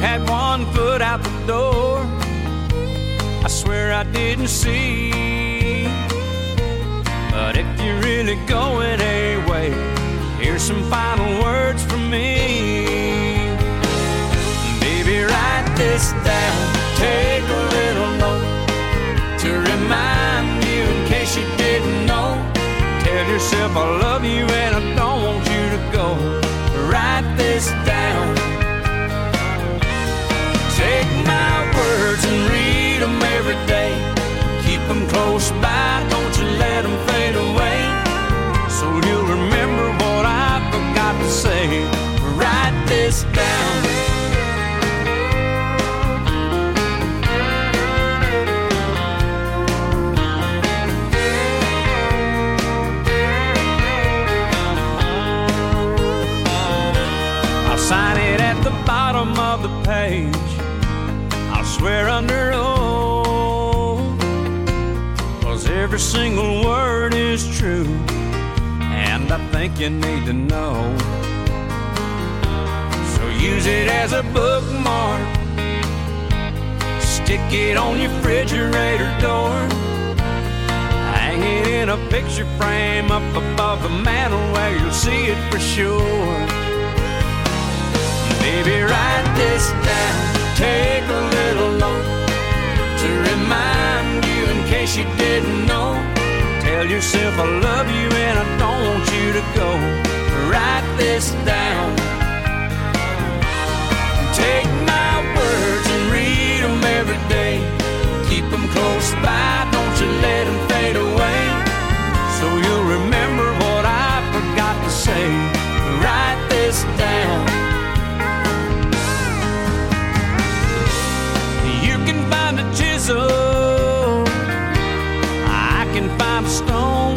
had one foot out the door. I swear I didn't see. But if you're really going away, here's some final words from me. Baby, write this down, take a little note to remind you in case you didn't know. Tell yourself I love you and I don't want you to go. Write this down. Take my words and read them every day. Keep them close by, don't you let them fade away. So you'll remember what I forgot to say. Write this down. I'll sign it at the bottom of the page. I'll swear under oath, 'cause every single word is true, and I think you need to know. So use it as a bookmark, stick it on your refrigerator door, hang it in a picture frame up above the mantel where you'll see it for sure. Baby, write this down, take a little note to remind you in case you didn't know. Tell yourself I love you and I don't want you to go. Write this down. Take my words and read them every day. Keep them close by, don't you let them fade away. So you'll remember what I forgot to say. Write this down. You can find a chisel, I can find a stone.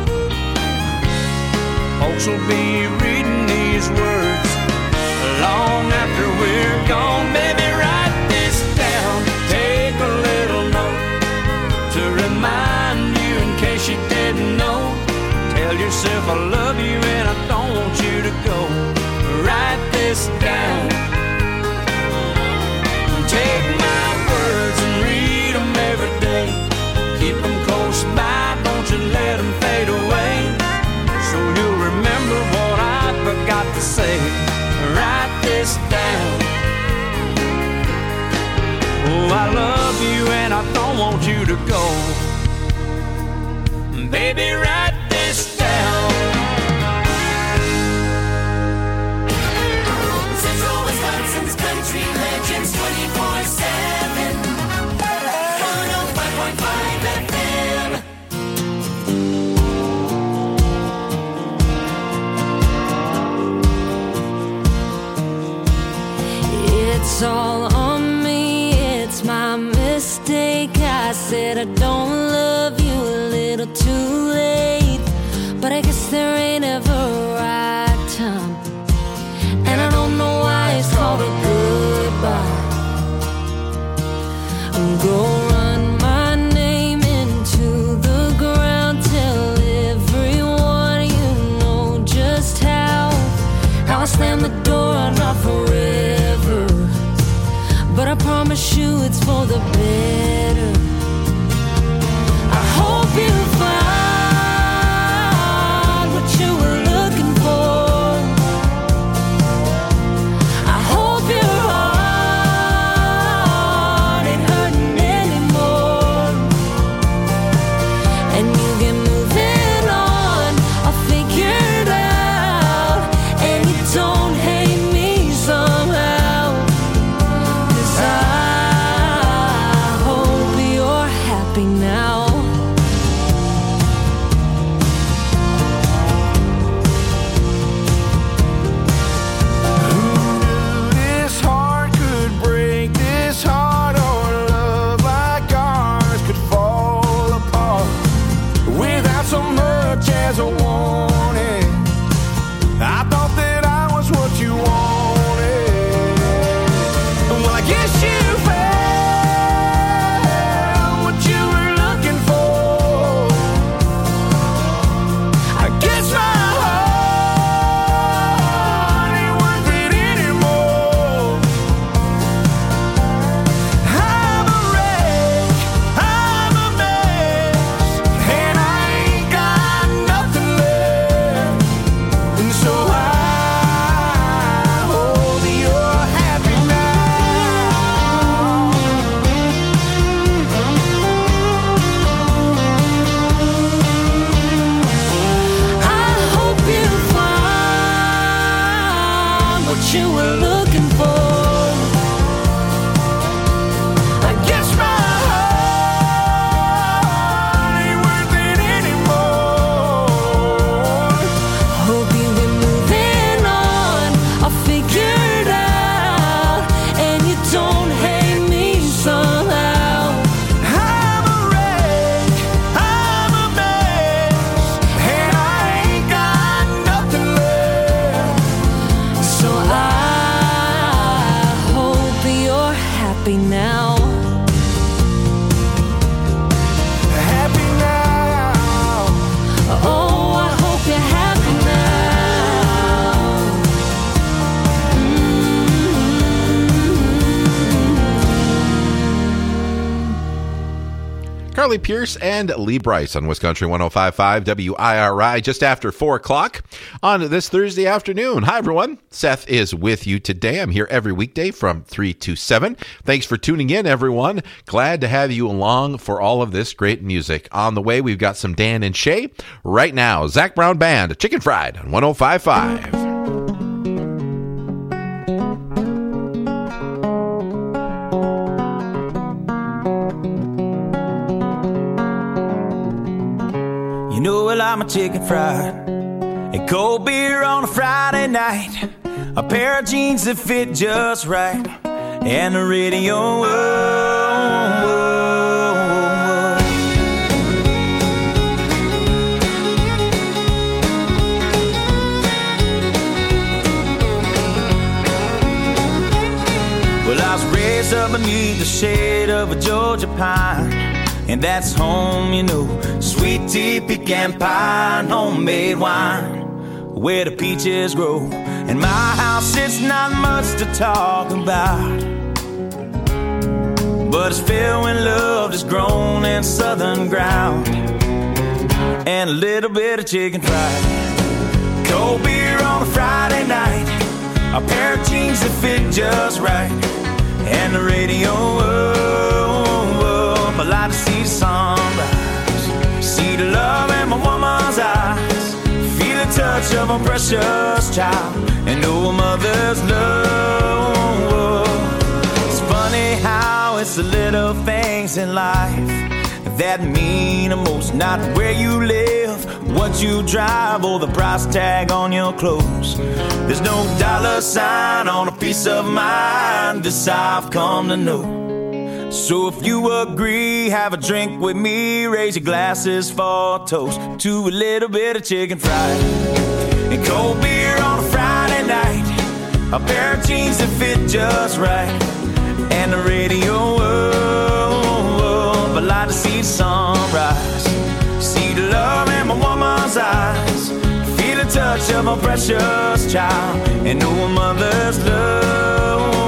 Folks will be reading these words long after we're gone. Baby, write this down, take a little note to remind you in case you didn't know. Tell yourself I love you and I don't want you to go. Write this down. Take my words and read them every day. Keep them close by, don't you let them fade away. So you'll remember what I forgot to say. Write this down. Oh, I love you and I don't want you to go. Baby, write this down. Central Wisconsin's country legends 24/7. 105.5 FM. It's all on me, it's my mistake. I said I don't love you a little too late, but I guess there ain't ever a right time, and I don't know why it's called a goodbye. Go run my name into the ground, tell everyone you know just how I slam the door, not forever, but I promise you it's for the better. I hope you find what you were looking for. I hope your heart ain't hurting anymore, and you can move it on. I'll figure it out, and you don't hate me somehow, 'cause I hope you're happy now. This heart could break, this heart or love like ours could fall apart without so much as a warning. I thought that I was what you wanted. Well, I guess you found what you were looking for. I guess my heart ain't worth it anymore. Carly Pierce and Lee Bryce on Wisconsin 105.5 WIRI just after 4 o'clock on this Thursday afternoon. Hi, everyone. Seth is with you today. I'm here every weekday from 3 to 7. Thanks for tuning in, everyone. Glad to have you along for all of this great music. On the way, we've got some Dan and Shay. Right now, Zac Brown Band, Chicken Fried on 105.5. You know I like my chicken fried and cold beer on a Friday night, a pair of jeans that fit just right, and the radio. Well, I was raised up beneath the shade of a Georgia pine, and that's home, you know. Sweet tea, pecan pie, and homemade wine, where the peaches grow. In my house, it's not much to talk about, but it's filled when love is grown in southern ground, and a little bit of chicken fried, cold beer on a Friday night, a pair of jeans that fit just right, and the radio. I like to see the sunrise, see the love in my woman's eyes, feel the touch of a precious child, and know a mother's love. It's funny how it's the little things in life that mean the most, not where you live, what you drive, or the price tag on your clothes. There's no dollar sign on a piece of mind, this I've come to know. So if you agree, have a drink with me, raise your glasses for a toast to a little bit of chicken fried and cold beer on a Friday night, a pair of jeans that fit just right, and the radio. I like to see the sunrise, see the love in my woman's eyes, feel the touch of a precious child, and know a mother's love.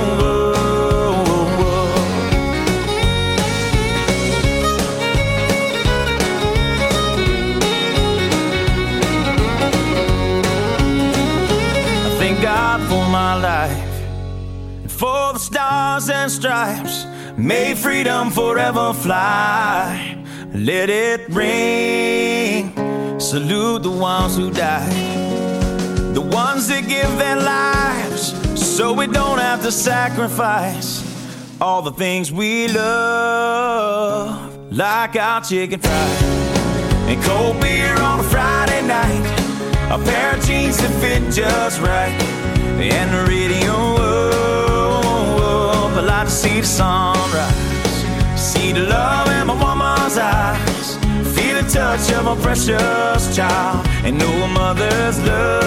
God for my life, and for the stars and stripes, may freedom forever fly. Let it ring, salute the ones who died, the ones that give their lives so we don't have to sacrifice all the things we love, like our chicken fried and cold beer on a Friday night, a pair of jeans that fit just right, and the radio. I like to see the sunrise, see the love in my woman's eyes, feel the touch of a precious child, and know a mother's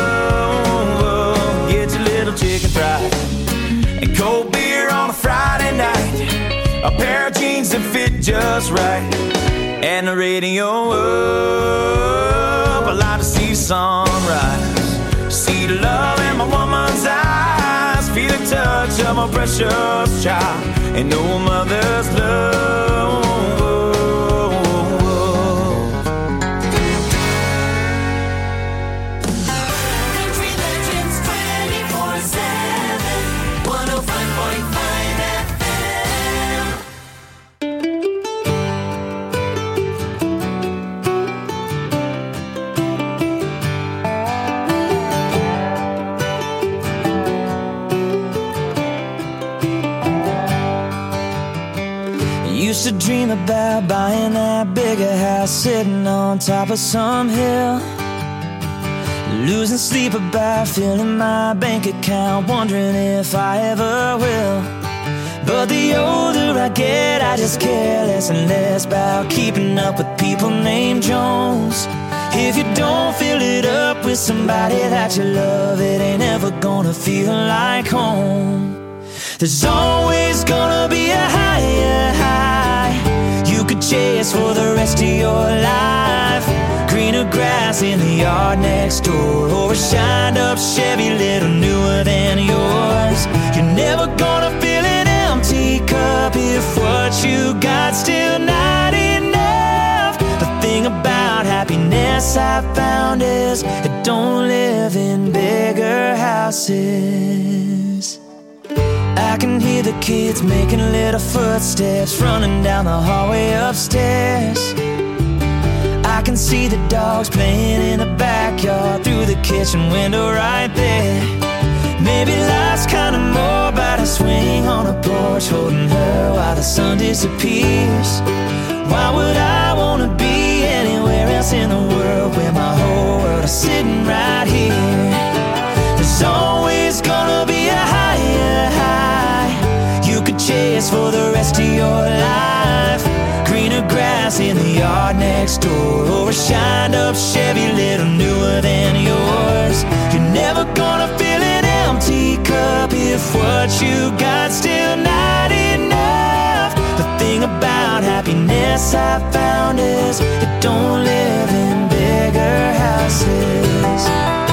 love. Get your little chicken fried and cold beer on a Friday night, a pair of jeans that fit just right, and the radio. I like to see the sunrise, see the love in my woman's eyes, feel the touch of a precious child, and know a mother's love. Country Legends 24/7, 105.5 FM. Used to dream about buying that bigger house, sitting on top of some hill, losing sleep about filling my bank account, wondering if I ever will. But the older I get, I just care less and less about keeping up with people named Jones. If you don't fill it up with somebody that you love, it ain't ever gonna feel like home. There's always gonna be a higher high you could chase for the rest of your life. Greener grass in the yard next door, or a shined up Chevy little newer than yours. You're never gonna fill an empty cup if what you got still not enough. happiness I found is it don't live in bigger houses. I can hear the kids making little footsteps running down the hallway upstairs. I can see the dogs playing in the backyard through the kitchen window right there. Maybe life's kinda more about a swing on a porch holding her while the sun disappears. Why would I wanna be anywhere else in the world when my whole world is sitting right here? There's always gonna be a higher high you could chase for the rest of your life. Greener grass in the yard next door, or a shined up Chevy little newer than yours. You're never gonna fill an empty cup if what you got still not enough. The thing about happiness I found is it don't live in bigger houses.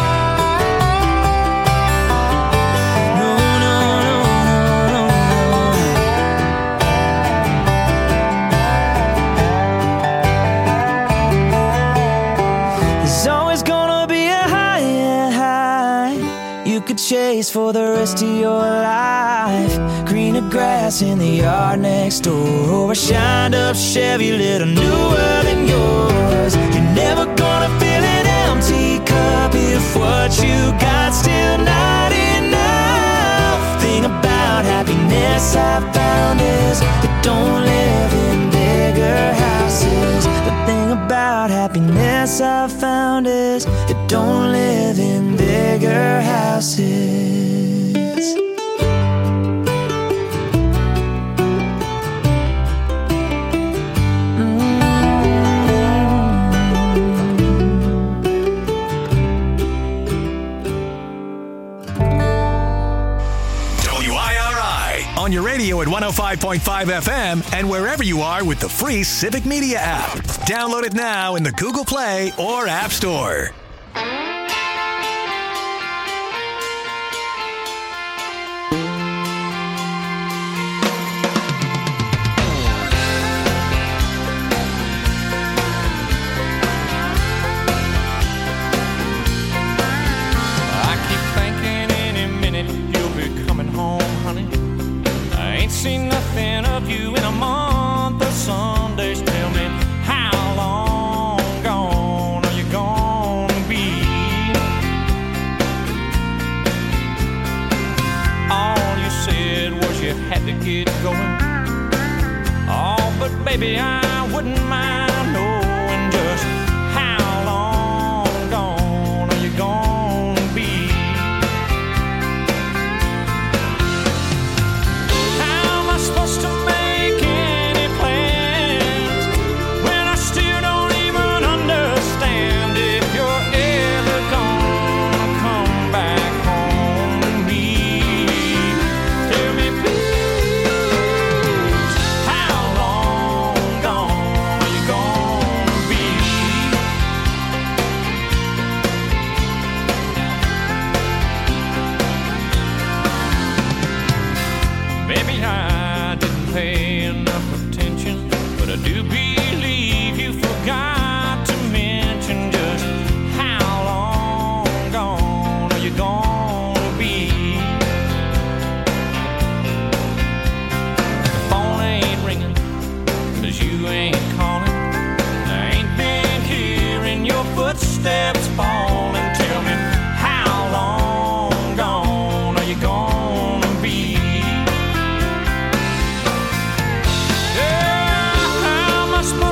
No, no, no, no, no, no. There's always gonna be a higher high you could chase for the rest of your life. Greener grass in the yard next door, or a shined up Chevy little newer than yours. You're never gonna fill an empty cup if what you got still not enough. Thing about happiness I found is it don't live in bigger houses. The thing about happiness I found is it don't live in bigger houses. WIRI on your radio at 105.5 FM and wherever you are with the free Civic Media app. Download it now in the Google Play or App Store. I keep thinking any minute you'll be coming home, honey. I ain't seen nothing of you in a month of Sundays. Tell me, how long gone are you gonna be? All you said was you had to get going. Oh, but baby, I wouldn't mind knowing just how long gone are you gonna be? How am I supposed to make any plans when I still don't even understand if you're ever gonna come back home to me? Tell me, please, how long gone are you gonna be? Maybe I didn't pay enough attention, but I do believe you forgot to mention just how long gone are you gonna be? The phone ain't ringing, 'cause you ain't calling. I ain't been hearing your footsteps falling. Tell me, how long gone are you gonna be? Yeah, how am I supposed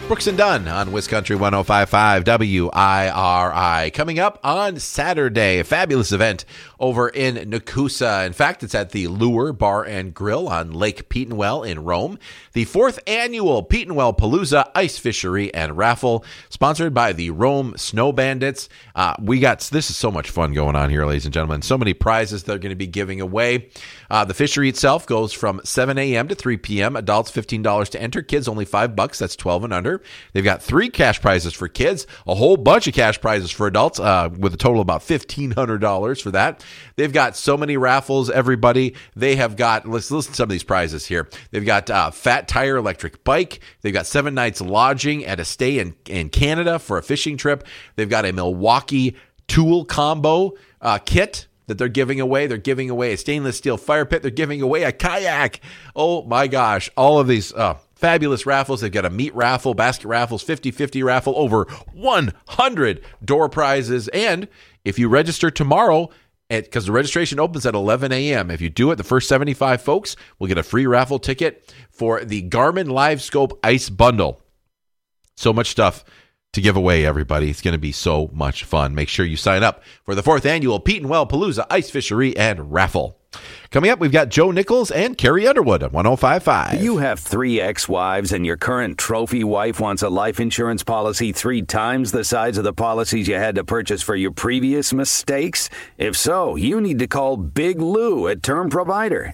Brooks and Dunn on Wiscountry 105.5 WIRI. Coming up on Saturday, a fabulous event over in Nakusa. In fact, it's at the Lure Bar and Grill on Lake Petenwell in Rome. The 4th annual Petenwell Palooza Ice Fishery and Raffle, sponsored by the Rome Snow Bandits. This is so much fun going on here, ladies and gentlemen. So many prizes they're going to be giving away. The fishery itself goes from 7 a.m. to 3 p.m. Adults $15 to enter. Kids only $5. That's 12 and under. They've got 3 cash prizes for kids, a whole bunch of cash prizes for adults, with a total of about $1,500 for that. They've got so many raffles, everybody. They have got, let's listen to some of these prizes here. They've got Fat Tire electric bike. They've got 7 nights lodging at a stay in Canada for a fishing trip. They've got a Milwaukee tool combo kit that they're giving away. They're giving away a stainless steel fire pit. They're giving away a kayak. Oh my gosh. All of these fabulous raffles. They've got a meat raffle, basket raffles, 50-50 raffle, over 100 door prizes. And if you register tomorrow, because the registration opens at 11 a.m., if you do it, the first 75 folks will get a free raffle ticket for the Garmin LiveScope Ice Bundle. So much stuff to give away, everybody. It's going to be so much fun. Make sure you sign up for the 4th annual Petenwell Palooza Ice Fishery and Raffle. Coming up, we've got Joe Nichols and Carrie Underwood on 105.5. You have 3 ex-wives and your current trophy wife wants a life insurance policy 3 times the size of the policies you had to purchase for your previous mistakes? If so, you need to call Big Lou at Term Provider,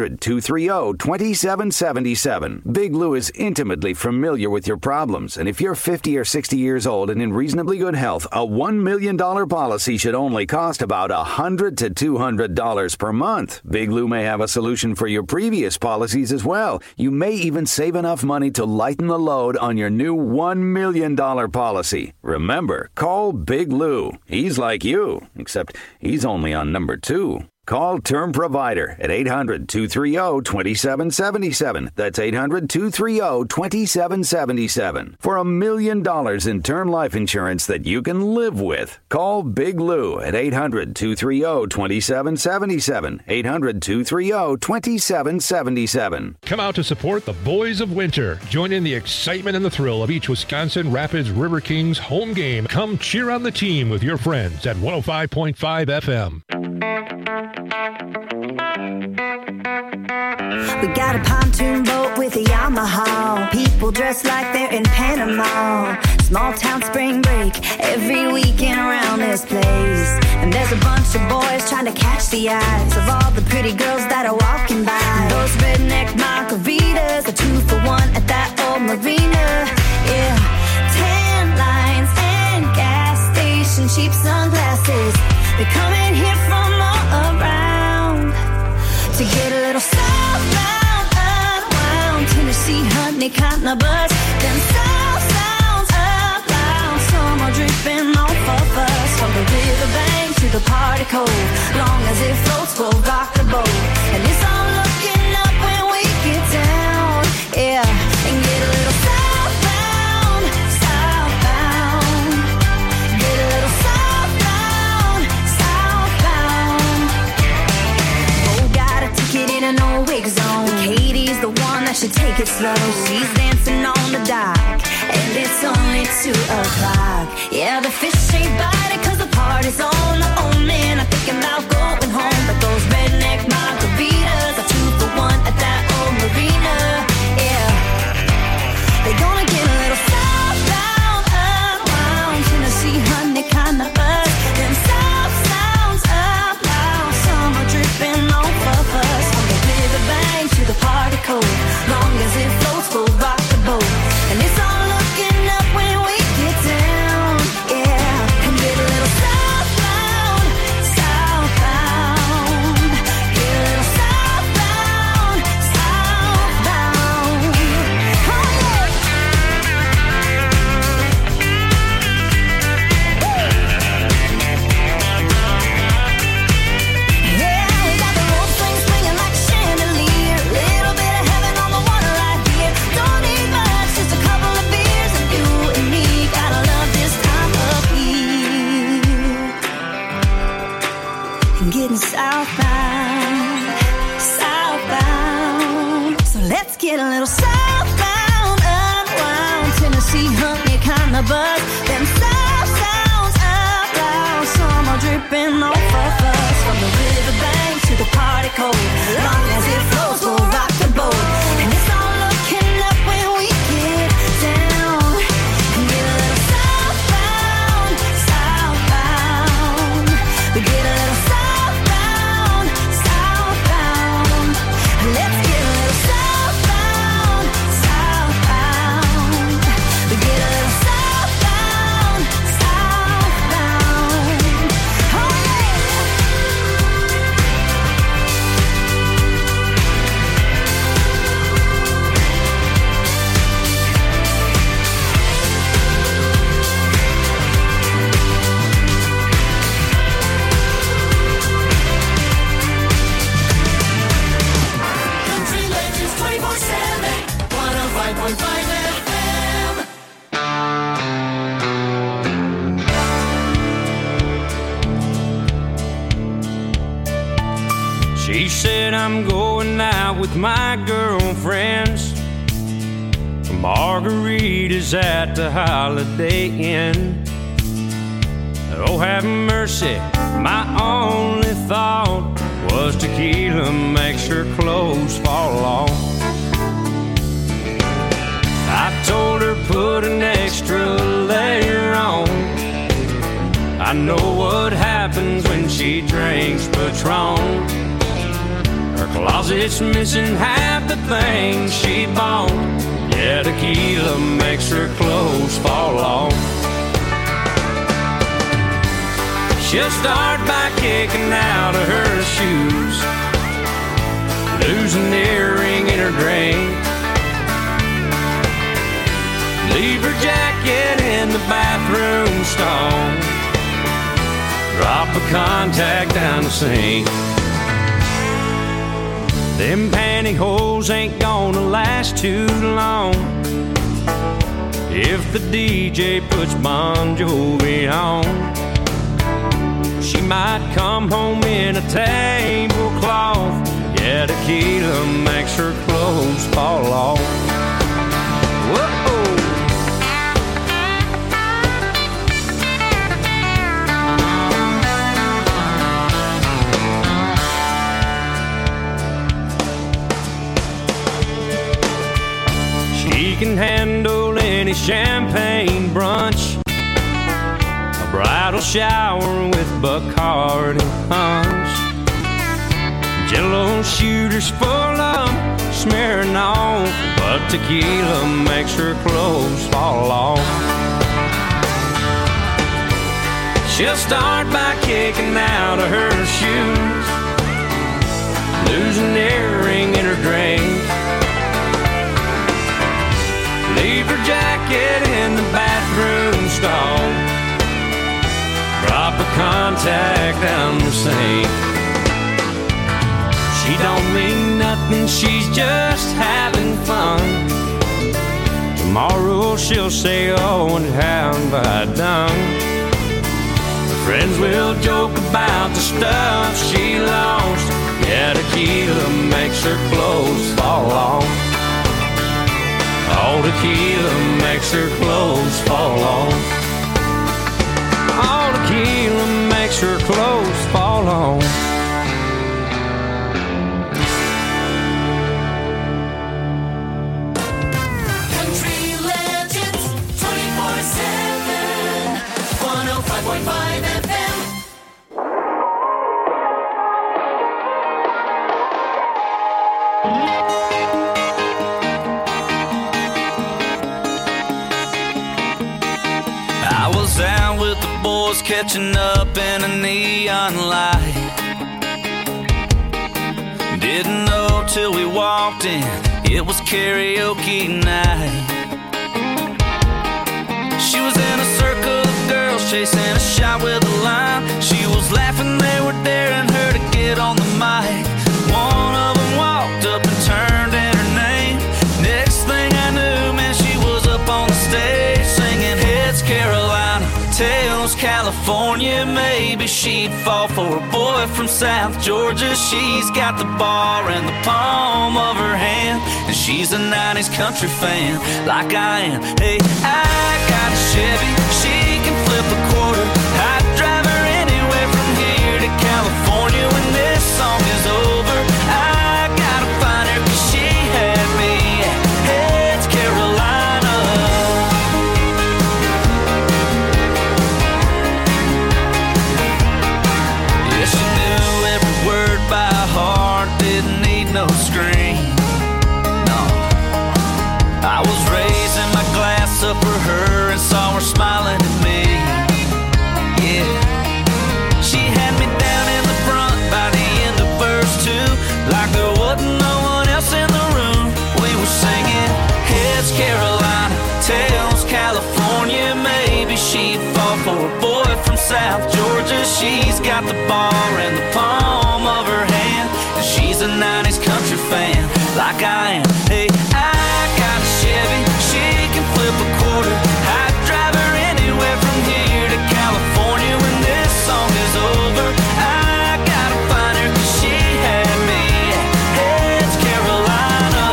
800-230-2777. Big Lou is intimately familiar with your problems, and if you're 50 or 60 years old and in reasonably good health, a $1 million policy should only cost about $100 to $200 per month. Big Lou may have a solution for your previous policies as well. You may even save enough money to lighten the load on your new $1 million policy. Remember, call Big Lou. He's like you, except he's only on number 2. Call Term Provider at 800-230-2777. That's 800-230-2777. For $1 million in term life insurance that you can live with. Call Big Lou at 800-230-2777. 800-230-2777. Come out to support the Boys of Winter. Join in the excitement and the thrill of each Wisconsin Rapids River Kings home game. Come cheer on the team with your friends at 105.5 FM. We got a pontoon boat with a Yamaha. People dressed like they're in Panama. Small town spring break every weekend around this place. And there's a bunch of boys trying to catch the eyes of all the pretty girls that are walking by. And those redneck margaritas are 2 for $1 at that old marina. Yeah, tan lines and gas station cheap sunglasses. They're coming here from all around to get a little southbound, unwound. Tennessee, honey, cotton, a buzz. Them south sounds up loud. Summer dripping off of us. From the riverbank to the party cove. Long as it floats, we'll rock the boat. And it's all looking up when we get down. Yeah, and get a little southbound, southbound. Get a little southbound, southbound. Oh, got a ticket in an old wig zone. Katie's the one that should take it slow. She's dancing on the dock, and it's only 2 o'clock. Yeah, the fish ain't biting 'cause the party's on. Oh man, I'm thinking about going home. But those redneck margaritas are 2 for $1 at that old marina. Yeah, they're gonna get a little southbound, unwound. Tennessee, honey, kinda buzz. Them south sounds up loud. Summer dripping off of us. From the riverbank to the party cove. Long as it floats, we'll rock the boat. And it's all looking up when we get down. Yeah, and get a little southbound, southbound. Get a little southbound, southbound. Oh yeah, we got the rope swing swinging like a chandelier. Little bit of heaven on the water right here. Don't need much, just a couple of beers, and you and me gotta love this time of year. And getting southbound, southbound. So let's get a little southbound, unwound. Tennessee, us. Them soft sounds out loud, some are dripping off of us. From the riverbank to the party code, long as it flows, we'll rock the boat. And it's all looking up when we get down. And get a little southbound, southbound. We get a little southbound, southbound. Let's get a little southbound, southbound. We get a little southbound, southbound. Oh yeah. Country Legends 24/7, 105.5 FM. She said I'm going out with my girlfriends for margaritas at the Holiday Inn. Oh, have mercy, my only thought was tequila makes her clothes fall off. I told her put an extra layer on. I know what happens when she drinks Patron. Her closet's missing half the things she bought. Yeah, tequila makes her clothes fall off. She'll start by kicking out of her shoes, lose an earring in her drink, leave her jacket in the bathroom stall, drop a contact down the sink. Them pantyhose ain't gonna last too long if the DJ puts Bon Jovi on. She might come home in a tablecloth. Yeah, tequila makes her clothes fall off. Whoa. She can handle any champagne brunch, a bridal shower with Bacardi punch, Jello shooters full of smearing off, but tequila makes her clothes fall off. She'll start by kicking out of her shoes, lose an earring in her drink, leave her jacket in the bathroom stall, drop a contact down the sink. She don't mean nothing, she's just having fun. Tomorrow she'll say, oh, and how have I done? Her friends will joke about the stuff she lost. Yeah, tequila makes her clothes fall off. All tequila makes her clothes fall off. All tequila makes her clothes fall off. Country Legends 24/7, 105.5 FM. I was out with the boys catching up in a neon light. Didn't know till we walked in, it was karaoke night. She was in a circle of girls chasing a shot with a line. She was laughing, they were daring her to get on the mic. One of them walked up and turned in her name. Next thing I knew, man, she was up on the stage singing Heads Carolina, Tails California. Maybe she'd fall for a boy from South Georgia. She's got the bar in the palm of her hand. and she's a 90s country fan like I am. Hey, I got a Chevy, she can flip a quarter. I'd drive her anywhere from here to California when this song is over. I gotta find her 'cause she had me at Heads Carolina. Yeah, she knew every word by heart, didn't need no screen. No, I was raising my glass up for her and saw her smiling at me. Yeah, she had me down in the front by the end of verse 2, like there wasn't no one else in the room. We were singing Heads Carolina, Tails California. Maybe she'd fall for a boy from South Georgia. She's got the bar in the palm of her hand, and she's a 90s country fan like I am. Hey, I got a Chevy, she can flip a quarter. I'd drive her anywhere from here to California when this song is over. I gotta find her 'cause she had me at Heads Carolina.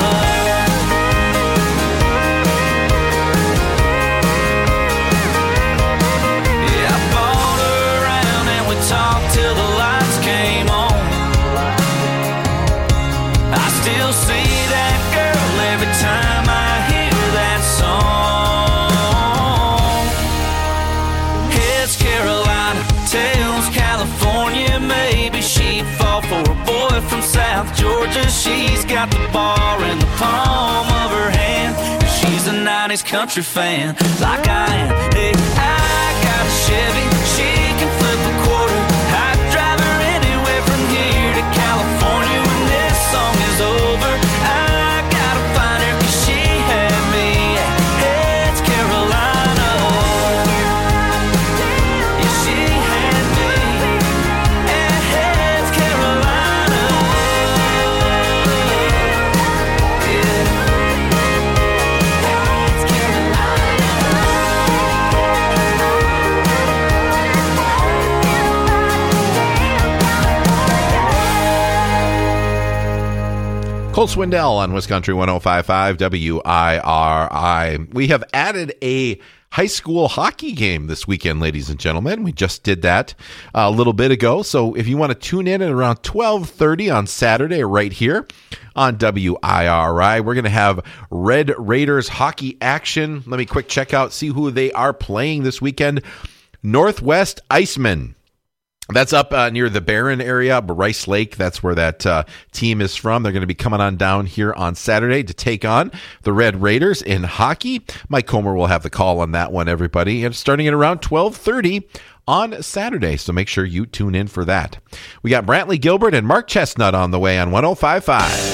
Yeah, I bought her around and we talked till the lights came on. I still see that girl every time I hear that song. Heads Carolina, Tails California. Maybe she'd fall for a boy from South Georgia. She's got the bar in the palm of her hand, and she's a 90s country fan like I am. Hey, I got a Chevy, she can flip a quarter. I'd drive her anywhere from here to California when this song is over. I gotta find her 'cause she had me at Heads Carolina. Yeah, she had me at Heads Carolina. Yeah. Heads Cole Swindell on Wisconsin 105.5 WIRI. We have added a high school hockey game this weekend, ladies and gentlemen. We just did that a little bit ago. So if you want to tune in at around 12:30 on Saturday right here on WIRI, we're going to have Red Raiders hockey action. Let me quick check out, see who they are playing this weekend. Northwest Icemen. That's up near the Barron area, Rice Lake. That's where that team is from. They're going to be coming on down here on Saturday to take on the Red Raiders in hockey. Mike Comer will have the call on that one, everybody. And starting at around 12:30 on Saturday. So make sure you tune in for that. We got Brantley Gilbert and Mark Chestnut on the way on 105.5.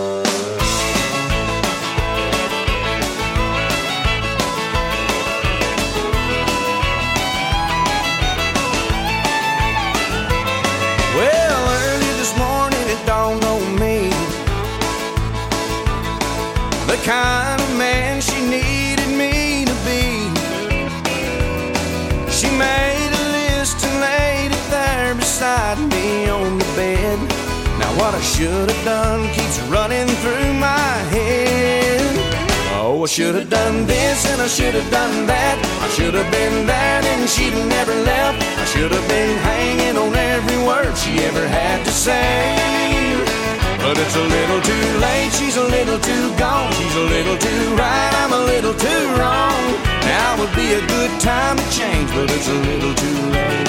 The kind of man she needed me to be. She made a list and laid it there beside me on the bed. Now what I should have done keeps running through my head. Oh, I should have done this and I should have done that. I should have been there and she'd have never left. I should have been hanging on every word she ever had to say. But it's a little too late, she's a little too gone. She's a little too right, I'm a little too wrong. Now would be a good time to change, but it's a little too late.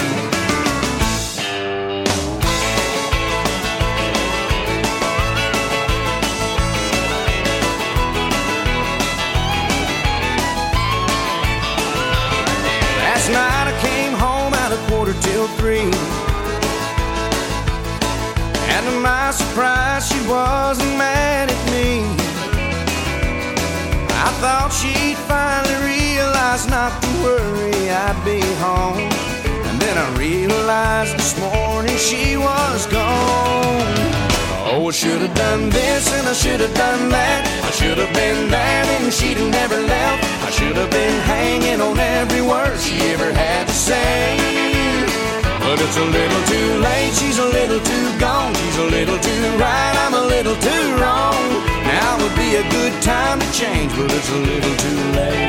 Last night I came home at 2:45. And to my surprise, she wasn't mad at me. I thought she'd finally realize not to worry, I'd be home. And then I realized this morning she was gone. Oh, I should have done this and I should have done that. I should have been there and she'd have never left. I should have been hanging on every word she ever had to say. But it's a little too late, she's a little too gone. She's a little too right, I'm a little too wrong. Now would be a change, but it's a little too late.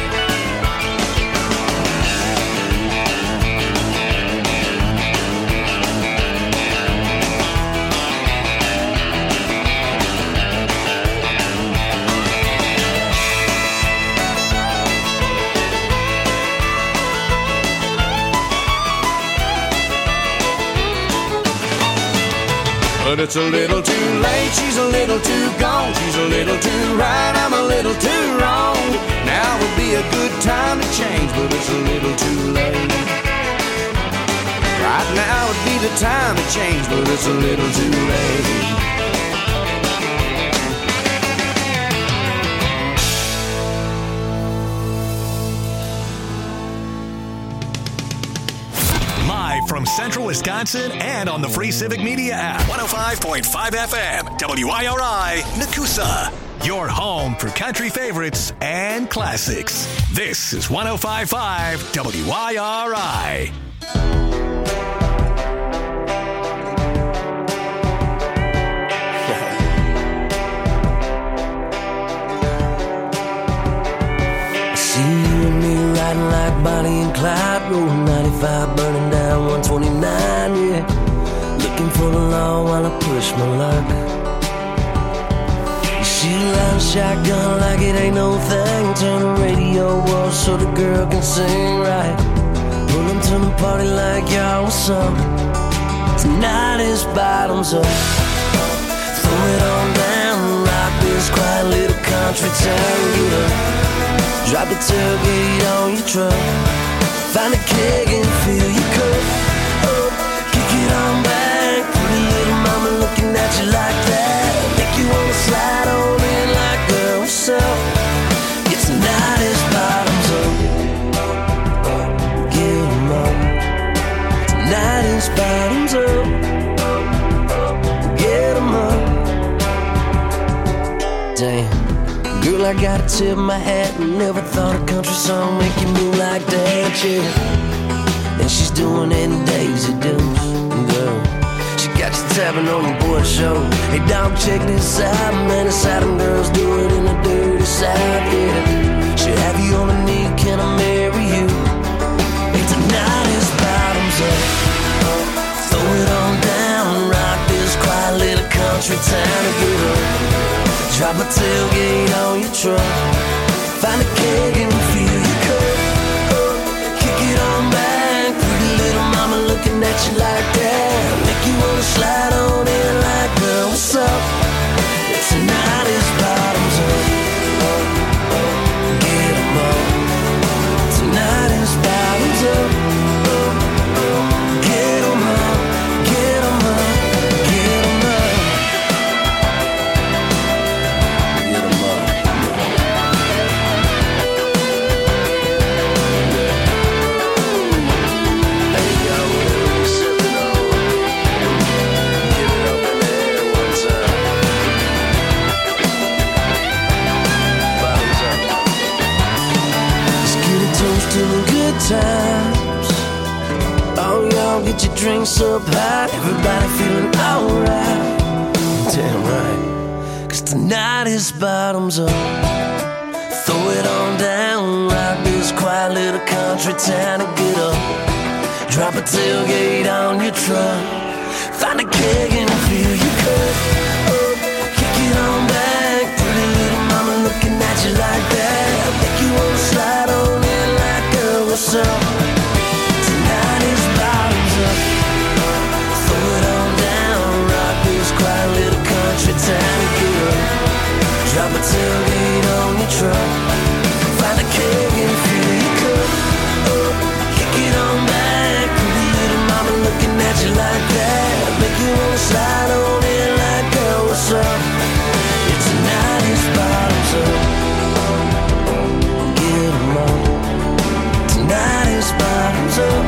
But it's a little too late, she's a little too gone. She's a little too right, I'm a little too wrong. Now would be a good time to change, but it's a little too late. Right now would be the time to change, but it's a little too late. From Central Wisconsin and on the free Civic Media app. 105.5 FM, WIRI, Nakusa. Your home for country favorites and classics. This is 105.5 WIRI. See you and me riding like Bonnie and Clyde, rolling 95, burning down 129, yeah. Looking for the law while I push my luck. You shoot a loud shotgun like it ain't no thing. Turn the radio off so the girl can sing right. Pull them to the party like y'all, what's up? Tonight is bottoms up. Throw it on down, rock this quiet little country town, get up. Drop the tailgate on your truck. Find a keg and fill your cup. Kick it on back. Pretty little mama looking at you like that. Make you wanna slide on in like, girl, what's up? It's tonight is bottoms up. Get 'em up. Tonight is bottoms up. Get 'em up. Damn. Girl, I gotta tip my hat. Never thought a country song make you move like that, yeah. And she's doing it in Daisy Dukes, girl. She got you tapping on your boy show. Hey, dog, check this out, man. It's how them girls do it in the dirty South, yeah. She'll have you on a knee, can I marry you? Hey, tonight is bottoms up. Throw it on down, rock this quiet little country town to get up. Drop a tailgate on your truck. Find a keg and fill your cup. Kick it on back. Pretty little mama looking at you like that. Make you wanna slide on in like, girl, what's up? Tonight is bottoms up. Get 'em up. Tonight is bottoms up. Get 'em up. Get 'em up. Get 'em up. To the good times. Oh, y'all get your drinks up high. Everybody feeling alright. Damn right. Cause tonight is bottoms up. Throw it on down. Rock this quiet little country town and get up. Drop a tailgate on your truck. Find a keg and fill your cup. Kick it on back. Pretty little mama looking at you like that. Make you wanna slide on in like, girl, what's up? Tonight is bottoms up. Throw it on down. Rock this quiet little country town and get up. Drop a tailgate on your truck. Find a keg and fill your cup. Kick it on back. Pretty little mama looking at you like that. Make you wanna slide on in like, girl, what's up? It's tonight is bottoms up. Get 'em up. Tonight is bottoms up.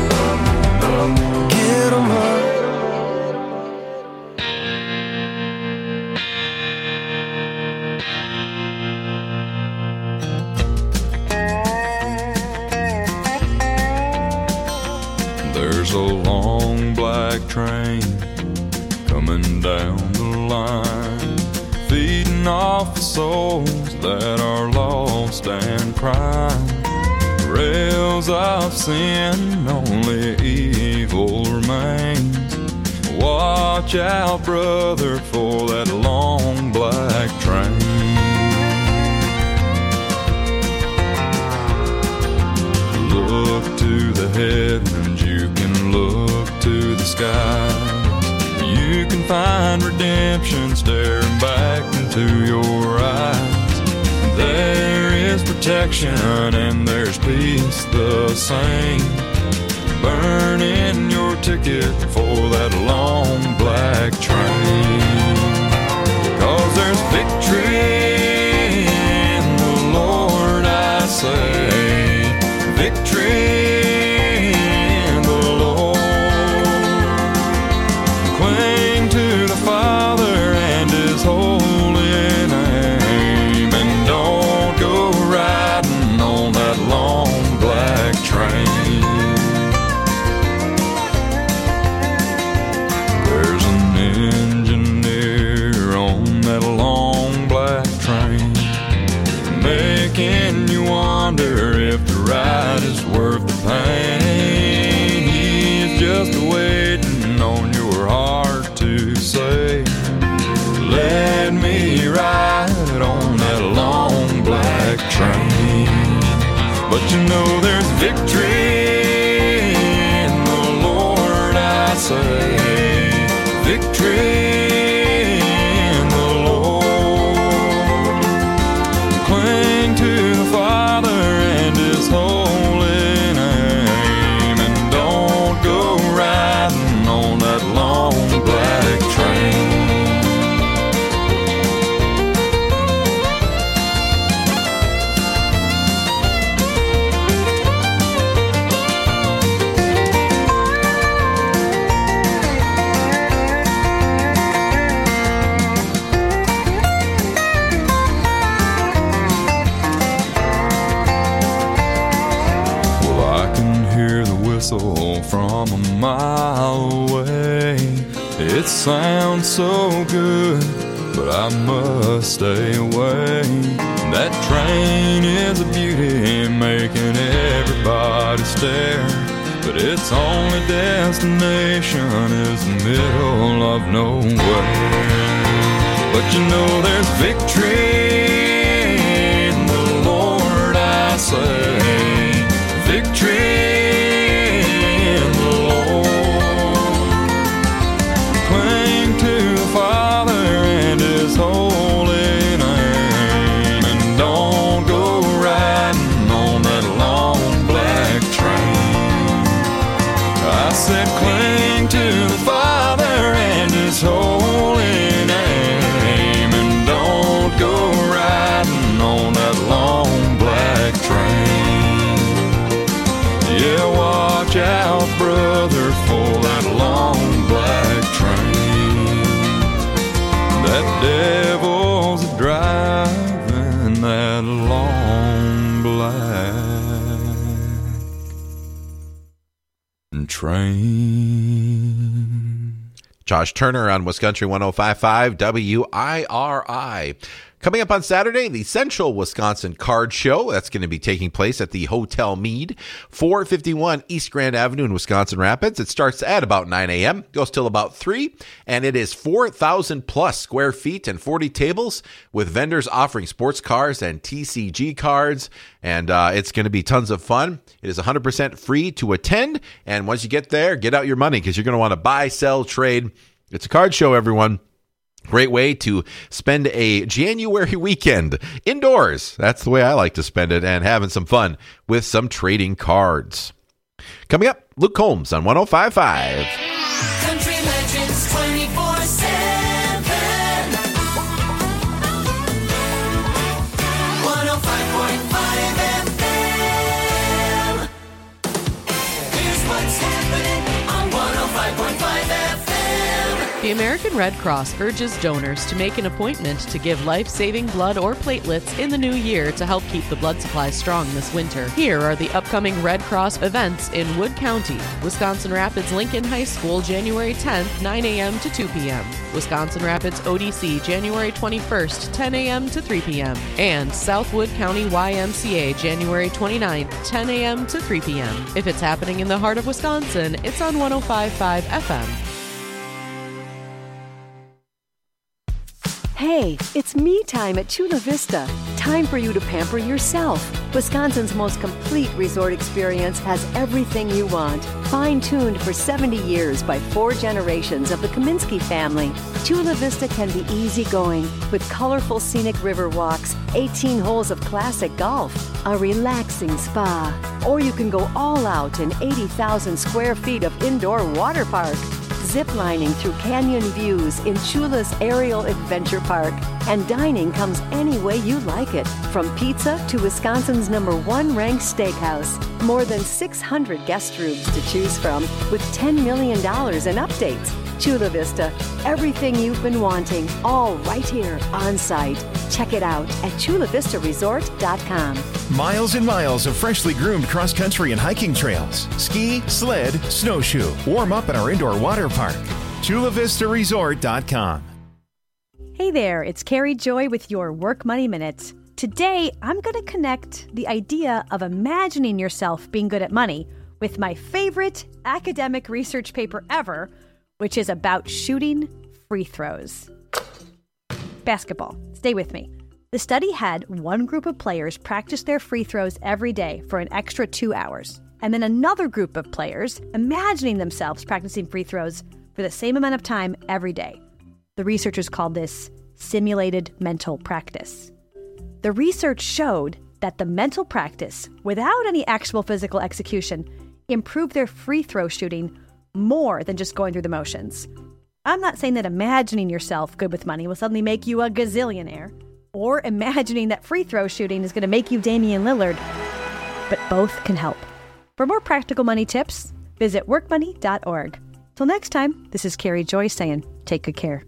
Get 'em up. There's a long black train coming down the line, feeding clean off the souls that are lost and crying. Rails of sin, only evil remains. Watch out, brother, for that long black train. Look to the heavens, you can look to the skies. You can find redemption staring back into your eyes. There is protection and there's peace the same. Burn in your ticket for that long black train. 'Cause there's victory in the Lord, I say. Victory in the Lord. Cling to the Father and His holy name, and don't go riding on that long black train. There's an engineer on that long black train, making you wonder if the ride is worth the pain. He's just waiting on your heart to say, let me ride on that long black train. But you know there's victory in the Lord, I say. Victory in the Lord. Cling to the Father and His holy name, and don't go riding on that long black train. From a mile away, it sounds so good, but I must stay away. That train is a beauty, making everybody stare, but its only destination is the middle of nowhere. But you know there's victory in the Lord, I say. Victory. Holy name, and don't go riding on that long black train. I said cling to the Father and His holy name, and don't go riding on that long black train. Yeah, watch out, brother, for that long black train. That devil's driving that long black train. Josh Turner on Wisconsin 105.5 WIRI. Coming up on Saturday, the Central Wisconsin Card Show. That's going to be taking place at the Hotel Mead, 451 East Grand Avenue in Wisconsin Rapids. It starts at about 9 a.m., goes till about 3, and it is 4,000 plus square feet and 40 tables with vendors offering sports cars and TCG cards, and it's going to be tons of fun. It is 100% free to attend, and once you get there, get out your money because you're going to want to buy, sell, trade. It's a card show, everyone. Great way to spend a January weekend indoors. That's the way I like to spend it, and having some fun with some trading cards. Coming up, Luke Combs on 105.5. Country Legends 24/7. 105.5 FM. Here's what's happening on 105.5 FM. American Red Cross urges donors to make an appointment to give life-saving blood or platelets in the new year to help keep the blood supply strong this winter. Here are the upcoming Red Cross events in Wood County. Wisconsin Rapids Lincoln High School, January 10th, 9 a.m. to 2 p.m. Wisconsin Rapids ODC, January 21st, 10 a.m. to 3 p.m. And Southwood County YMCA, January 29th, 10 a.m. to 3 p.m. If it's happening in the heart of Wisconsin, it's on 105.5 FM. Hey, it's me time at Chula Vista. Time for you to pamper yourself. Wisconsin's most complete resort experience has everything you want. Fine-tuned for 70 years by 4 generations of the Kaminsky family, Chula Vista can be easygoing with colorful scenic river walks, 18 holes of classic golf, a relaxing spa, or you can go all out in 80,000 square feet of indoor water park. Ziplining through canyon views in Chula's Aerial Adventure Park. And dining comes any way you like it, from pizza to Wisconsin's #1 ranked steakhouse. More than 600 guest rooms to choose from, with $10 million in updates. Chula Vista, everything you've been wanting, all right here on site. Check it out at chulavistaresort.com. Miles and miles of freshly groomed cross-country and hiking trails. Ski, sled, snowshoe. Warm up at our indoor water park. chulavistaresort.com. Hey there, it's Carrie Joy with your Work Money Minute. Today, I'm going to connect the idea of imagining yourself being good at money with my favorite academic research paper ever, which is about shooting free throws. Basketball. Stay with me. The study had one group of players practice their free throws every day for an extra 2 hours, and then another group of players imagining themselves practicing free throws for the same amount of time every day. The researchers called this simulated mental practice. The research showed that the mental practice, without any actual physical execution, improved their free throw shooting more than just going through the motions. I'm not saying that imagining yourself good with money will suddenly make you a gazillionaire, or imagining that free throw shooting is going to make you Damian Lillard, but both can help. For more practical money tips, visit workmoney.org. Till next time, this is Carrie Joy saying, take good care.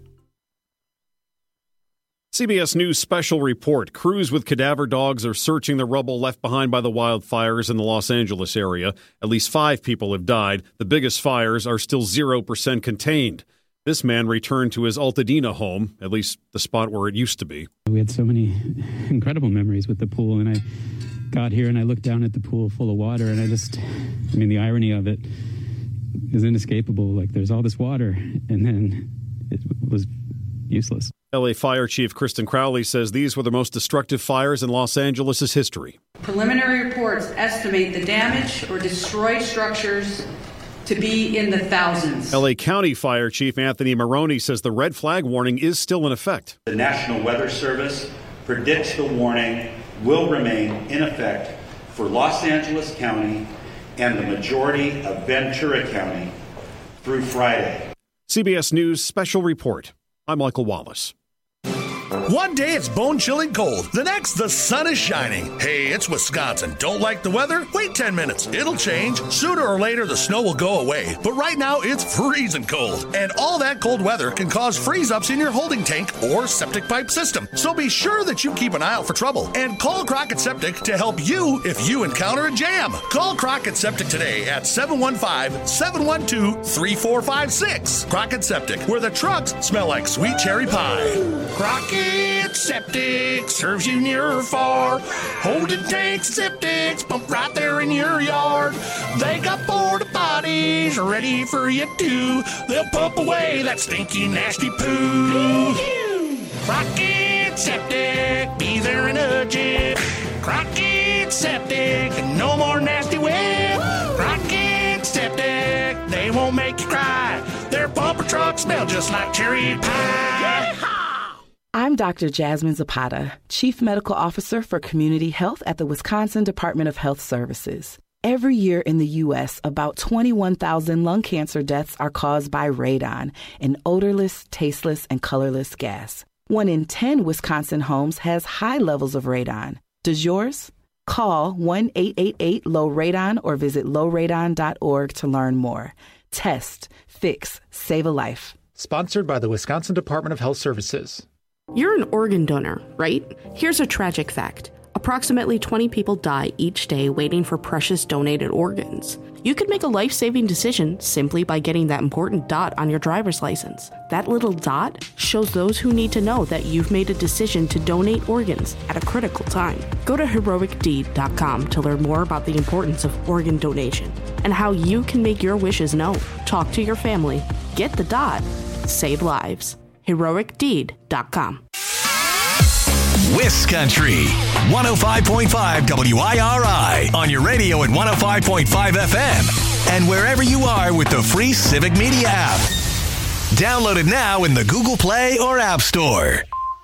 CBS News special report. Crews with cadaver dogs are searching the rubble left behind by the wildfires in the Los Angeles area. At least 5 people have died. The biggest fires are still 0% contained. This man returned to his Altadena home, at least the spot where it used to be. We had so many incredible memories with the pool, and I got here and I looked down at the pool full of water, and the irony of it is inescapable. Like, there's all this water, and then it was useless. LA Fire Chief Kristen Crowley says these were the most destructive fires in Los Angeles' history. Preliminary reports estimate the damage or destroyed structures to be in the thousands. LA County Fire Chief Anthony Maroney says the red flag warning is still in effect. The National Weather Service predicts the warning will remain in effect for Los Angeles County and the majority of Ventura County through Friday. CBS News special report. I'm Michael Wallace. One day it's bone-chilling cold. The next, the sun is shining. Hey, it's Wisconsin. Don't like the weather? Wait 10 minutes. It'll change. Sooner or later, the snow will go away. But right now, it's freezing cold. And all that cold weather can cause freeze-ups in your holding tank or septic pipe system. So be sure that you keep an eye out for trouble. And call Crockett Septic to help you if you encounter a jam. Call Crockett Septic today at 715-712-3456. Crockett Septic, where the trucks smell like sweet cherry pie. Crockett Septic serves you near or far. Holding tanks, septics, pump right there in your yard. They got porta potties ready for you too. They'll pump away that stinky, nasty poo. Crockett Septic, be there in a jiff. Crockett Septic, no more nasty whip. Crockett Septic, they won't make you cry. Their pumper trucks smell just like cherry pie. I'm Dr. Jasmine Zapata, Chief Medical Officer for Community Health at the Wisconsin Department of Health Services. Every year in the U.S., about 21,000 lung cancer deaths are caused by radon, an odorless, tasteless, and colorless gas. 1 in 10 Wisconsin homes has high levels of radon. Does yours? Call 1-888-LOW-RADON or visit lowradon.org to learn more. Test, fix, save a life. Sponsored by the Wisconsin Department of Health Services. You're an organ donor, right? Here's a tragic fact. Approximately 20 people die each day waiting for precious donated organs. You could make a life-saving decision simply by getting that important dot on your driver's license. That little dot shows those who need to know that you've made a decision to donate organs at a critical time. Go to heroicdeed.com to learn more about the importance of organ donation and how you can make your wishes known. Talk to your family. Get the dot. Save lives. heroicdeed.com. Wiscountry 105.5 WIRI on your radio at 105.5 FM and wherever you are with the free Civic Media app. Download it now in the Google Play or App Store.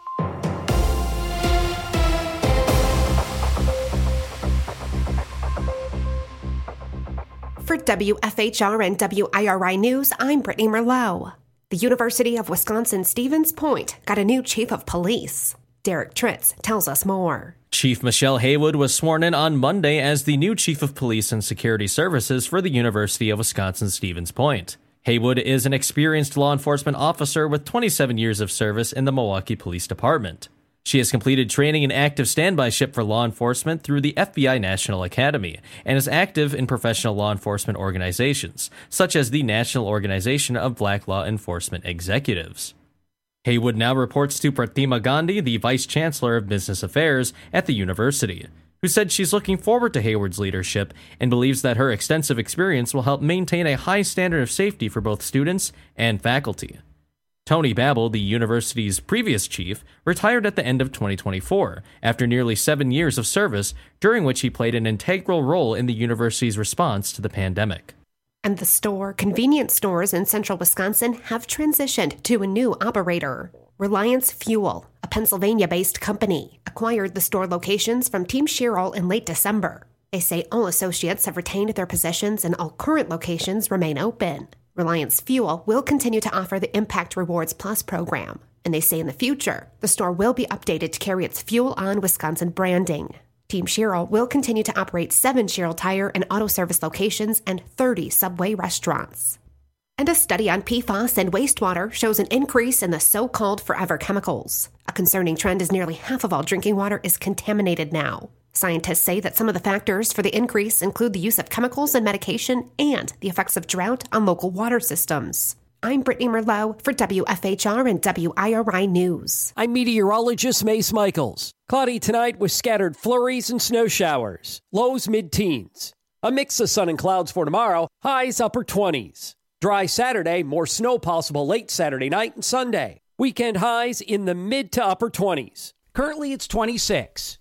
For WFHR and WIRI News, I'm Brittany Merlot. The University of Wisconsin-Stevens Point got a new chief of police. Derek Tritz tells us more. Chief Michelle Haywood was sworn in on Monday as the new Chief of Police and Security Services for the University of Wisconsin-Stevens Point. Haywood is an experienced law enforcement officer with 27 years of service in the Milwaukee Police Department. She has completed training in active standbyship for law enforcement through the FBI National Academy and is active in professional law enforcement organizations, such as the National Organization of Black Law Enforcement Executives. Haywood now reports to Pratima Gandhi, the Vice Chancellor of Business Affairs at the university, who said she's looking forward to Haywood's leadership and believes that her extensive experience will help maintain a high standard of safety for both students and faculty. Tony Babel, the university's previous chief, retired at the end of 2024 after nearly 7 years of service, during which he played an integral role in the university's response to the pandemic. And the convenience stores in central Wisconsin have transitioned to a new operator. Reliance Fuel, a Pennsylvania-based company, acquired the store locations from Team Sherrill in late December. They say all associates have retained their positions and all current locations remain open. Reliance Fuel will continue to offer the Impact Rewards Plus program, and they say in the future, the store will be updated to carry its Fuel on Wisconsin branding. Team Sherrill will continue to operate 7 Sherrill Tire and Auto Service locations and 30 Subway restaurants. And a study on PFAS and wastewater shows an increase in the so-called forever chemicals. A concerning trend is nearly half of all drinking water is contaminated now. Scientists say that some of the factors for the increase include the use of chemicals and medication and the effects of drought on local water systems. I'm Brittany Merlot for WFHR and WIRI News. I'm meteorologist Mace Michaels. Cloudy tonight with scattered flurries and snow showers. Lows mid-teens. A mix of sun and clouds for tomorrow. Highs upper 20s. Dry Saturday, more snow possible late Saturday night and Sunday. Weekend highs in the mid to upper 20s. Currently it's 26.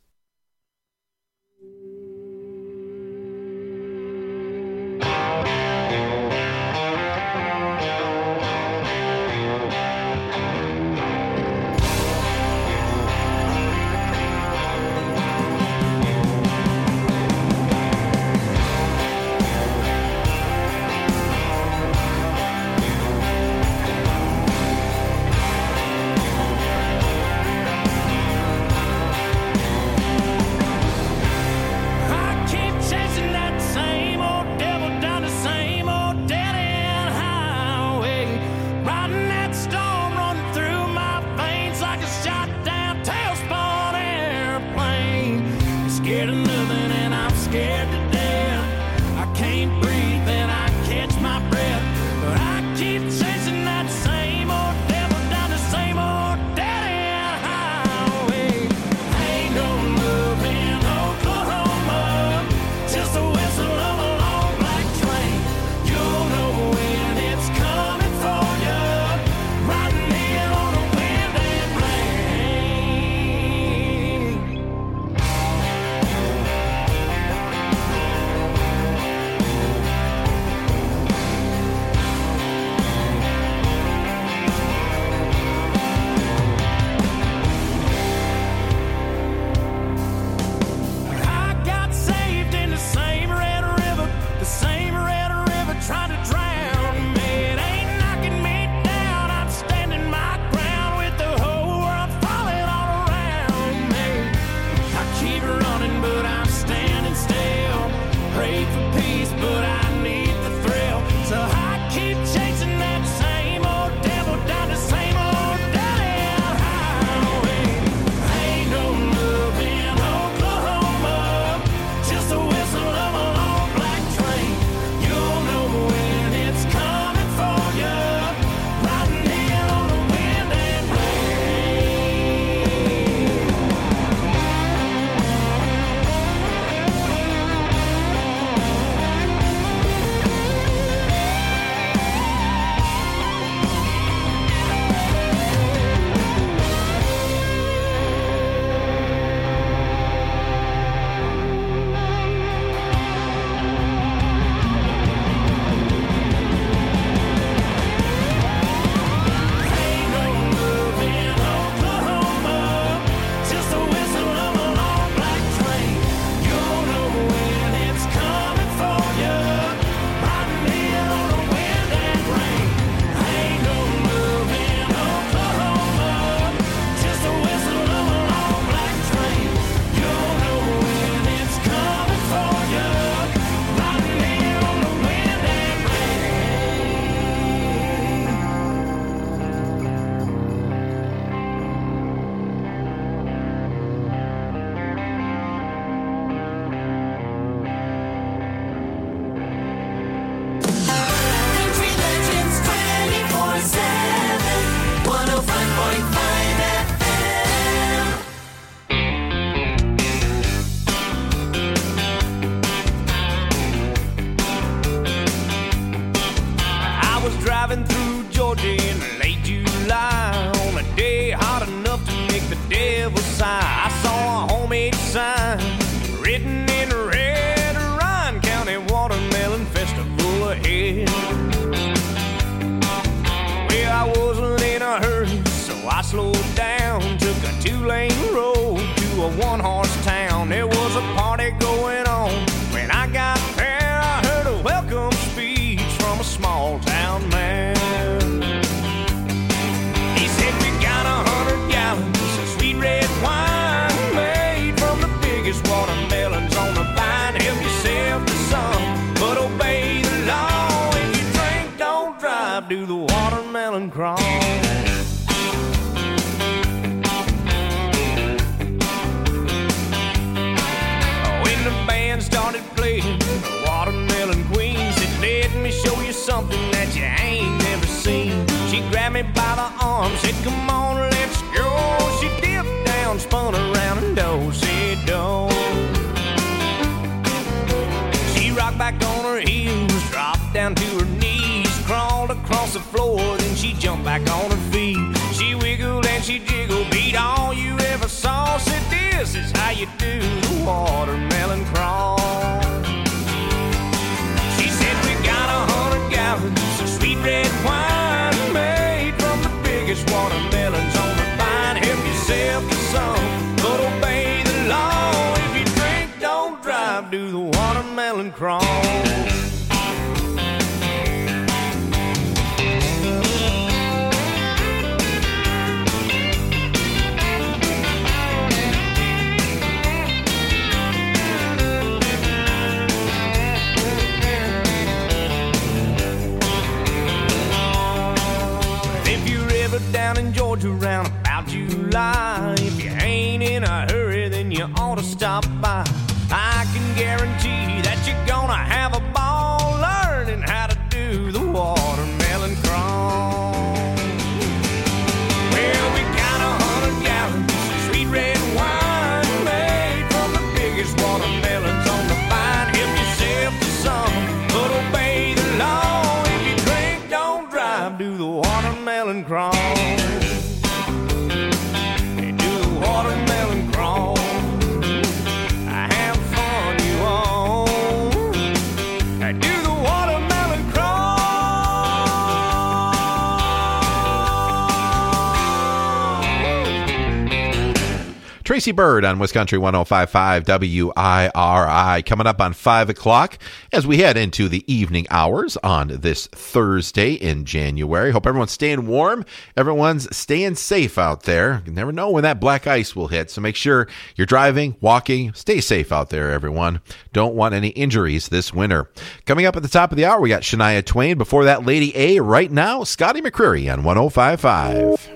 devil's sigh. I saw a homemade sign written in red, Ryan County Watermelon Festival ahead. Well, I wasn't in a hurry, so I slowed down, took a 2-lane road to a 1-horse town. There was a party going on. When I got there, I heard a welcome speech from a small town man. He said, we got 100 gallons of sweet red wine made from the biggest watermelons on the vine. Help yourself to some, but obey the law. If you drink, don't drive, do the watermelon crawl. When the band started playing, the Watermelon Queen said, let me show you something that you ain't never seen. She grabbed me by the arm, said, come on, let's go. She dipped down, spun around, and do-si-do. She rocked back on her heels, dropped down to her knees, crawled across the floor, then she jumped back on her feet. She wiggled and she jiggled, beat all you ever saw. Said, this is how you do the watermelon crawl. She said, we got 100 gallons of sweet red wine made from the biggest watermelons on the vine. Help yourself to some, but obey the law. If you drink, don't drive, do the watermelon crawl. Down in Georgia around about July, if you ain't in a hurry, then you ought to stop by. I can guarantee that you're gonna have a ball learning how to do the watermelon crawl. Well, we got 100 gallons of sweet red wine made from the biggest watermelons on the vine. Help yourself to some, but obey the law. If you drink, don't drive, do the watermelon crawl. Watermelon crawl. Have fun, you all. Do the watermelon crawl. Tracy Bird on Wisconsin 105.5 WIRI coming up on 5 o'clock as we head into the evening hours on this Thursday in January. Hope everyone's staying warm. Everyone's staying safe out there. You never know when that black ice will hit, so make sure you're driving, walking. Stay safe out there, everyone. Don't want any injuries this winter. Coming up at the top of the hour, we got Shania Twain. Before that, Lady A. Right now, Scotty McCreery on 105.5.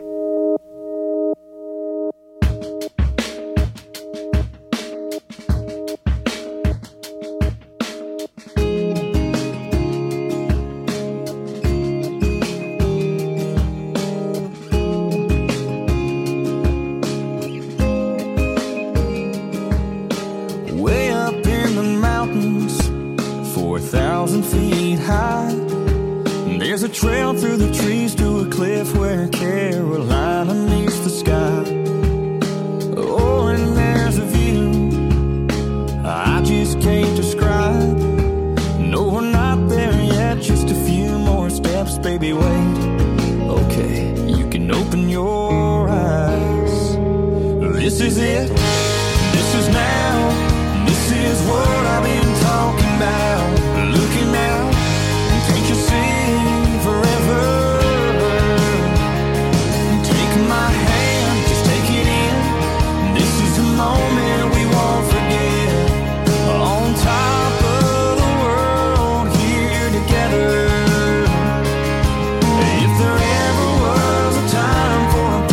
Way up in the mountains, 4,000 feet high, there's a trail through the trees to a cliff where Carolina meets the sky. Oh, and there's a view I just can't describe. No, we're not there yet, just a few more steps, baby, wait. Okay, you can open your eyes. This is it, this is now. This is what I've been talking about. Looking out, can't you see forever? Take my hand, just take it in. This is a moment we won't forget. On top of the world, here together. If there ever was a time for a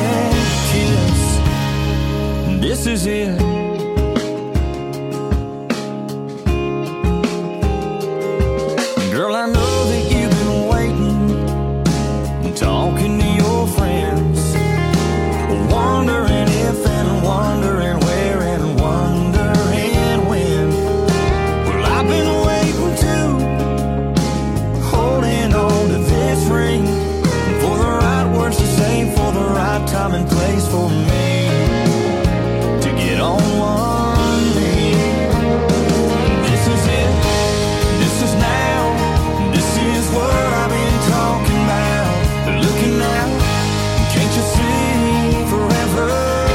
perfect kiss, this is it. Girl, I know that you've been waiting, talking to your friends, wondering if and wondering where and wondering when. Well, I've been waiting too, holding on to this ring, for the right words to say, for the right time and place for me. on one knee. This is it, this is now, this is what I've been talking about. Looking out, can't you see forever?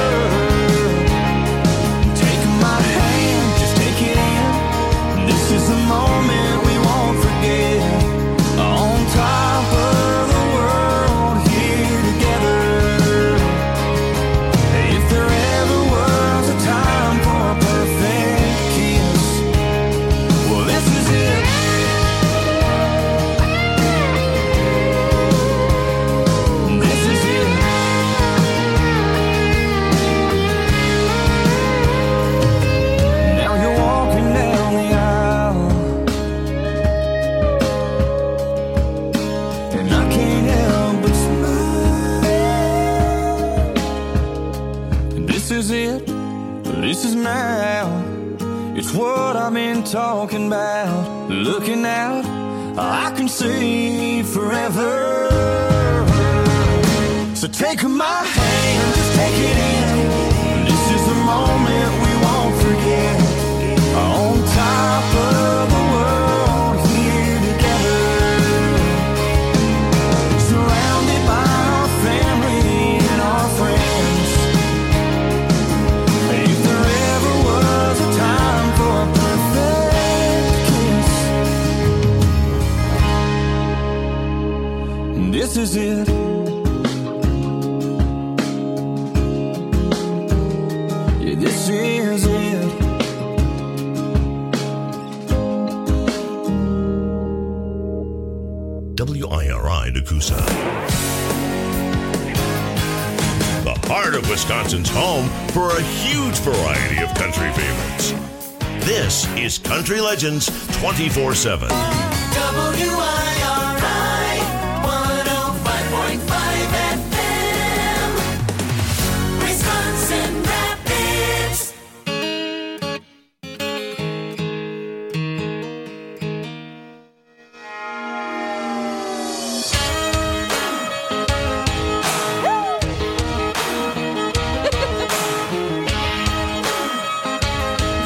Take my hand, just take it in. This is the moment we won't forget. On top of the world, here together. If there ever was a time for a perfect kiss, well, this is it. This is it. Now you're walking down the aisle, and I can't help but smile. This is it, this is now. It's what I've been talking about. Looking out, I can see forever. So take my hand, just take it in. This is the moment we won't forget. On top of the world, here together. Surrounded by our family and our friends. If there ever was a time for a perfect kiss, this is it. Yeah, this is it. WIRI Nakusa. The heart of Wisconsin's home for a huge variety of country favorites. This is Country Legends 24/7. WIRI.